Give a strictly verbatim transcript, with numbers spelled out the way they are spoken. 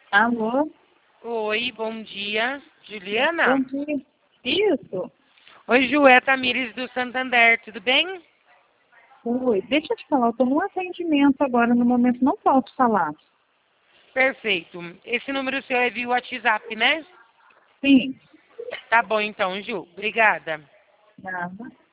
Alô? Oi, bom dia. Juliana? Bom dia. Isso. Oi, Ju, é a Tamires do Santander, tudo bem? Oi, deixa eu te falar, eu estou num atendimento agora, no momento não posso falar. Perfeito. Esse número seu é via WhatsApp, né? Sim. Tá bom então, Ju. Obrigada. Nada.